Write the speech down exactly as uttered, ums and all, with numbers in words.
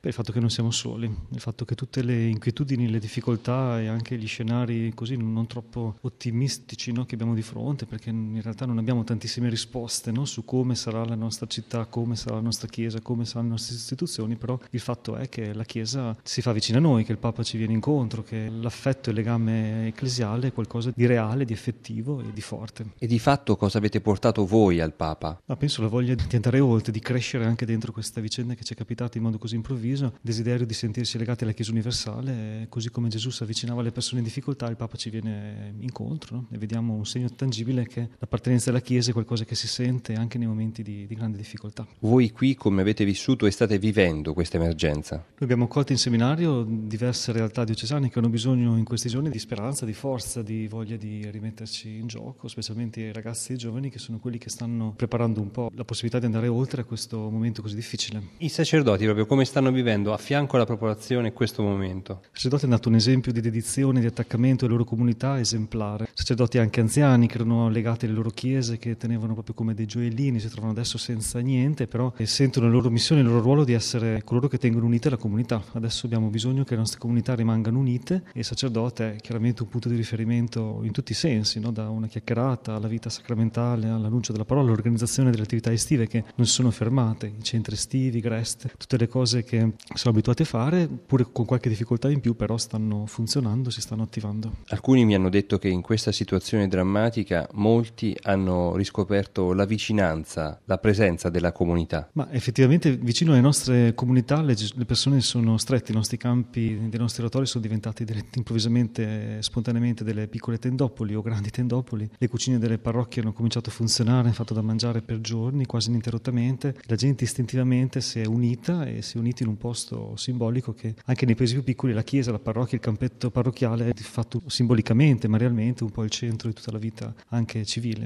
Beh, il fatto che non siamo soli, il fatto che tutte le inquietudini, le difficoltà e anche gli scenari così non troppo ottimistici, no, che abbiamo di fronte, perché in realtà non abbiamo tantissime risposte, no, su come sarà la nostra città, come sarà la nostra Chiesa, come saranno le nostre istituzioni, però il fatto è che la Chiesa si fa vicina a noi, che il Papa ci viene incontro, che l'affetto e il legame ecclesiale è qualcosa di reale, di effettivo e di forte. E di fatto cosa avete portato voi al Papa? Ma penso la voglia di andare oltre, di crescere anche dentro questa vicenda che ci è capitata in modo così improvviso, desiderio di sentirsi legati alla Chiesa universale, così come Gesù si avvicinava alle persone in difficoltà, il Papa ci viene incontro, no? E vediamo un segno tangibile che l'appartenenza alla Chiesa è qualcosa che si sente anche nei momenti di, di grande difficoltà. Voi qui come avete vissuto e state vivendo questa emergenza? Noi abbiamo accolto in seminario diverse realtà diocesane che hanno bisogno in questi giorni di speranza, di forza, di voglia di rimetterci in gioco, specialmente i ragazzi e i giovani che sono quelli che stanno preparando un po' la possibilità di andare oltre a questo momento così difficile. I sacerdoti proprio come stanno vivendo a fianco alla popolazione in questo momento? Il sacerdote è dato un esempio di dedizione, di attaccamento alle loro comunità esemplare. Sacerdoti anche anziani che erano legati alle loro chiese, che tenevano proprio come dei gioiellini, si trovano adesso senza niente, però sentono la loro missione, il loro ruolo di essere coloro che tengono unite la comunità. Adesso abbiamo bisogno che le nostre comunità rimangano unite e il sacerdote è chiaramente un punto di riferimento in tutti i sensi, no? Da una chiacchierata alla vita sacramentale, all'annuncio della parola, all'organizzazione delle attività estive che non si sono fermate, i centri estivi, i Grest, tutte le cose che sono abituati a fare, pure con qualche difficoltà in più, però stanno funzionando, si stanno attivando. Alcuni mi hanno detto che in questa situazione drammatica molti hanno riscoperto la vicinanza, la presenza della comunità. Ma effettivamente vicino alle nostre comunità le, le persone sono strette, i nostri campi dei nostri oratori sono diventati delle, improvvisamente, spontaneamente delle piccole tendopoli o grandi tendopoli, le cucine delle parrocchie hanno cominciato a funzionare, hanno fatto da mangiare per giorni, quasi ininterrottamente, la gente istintivamente si è unita e si è unita in un posto simbolico che anche nei paesi più piccoli la chiesa, la parrocchia, il campetto parrocchiale è fatto simbolicamente, ma realmente un po' il centro di tutta la vita anche civile.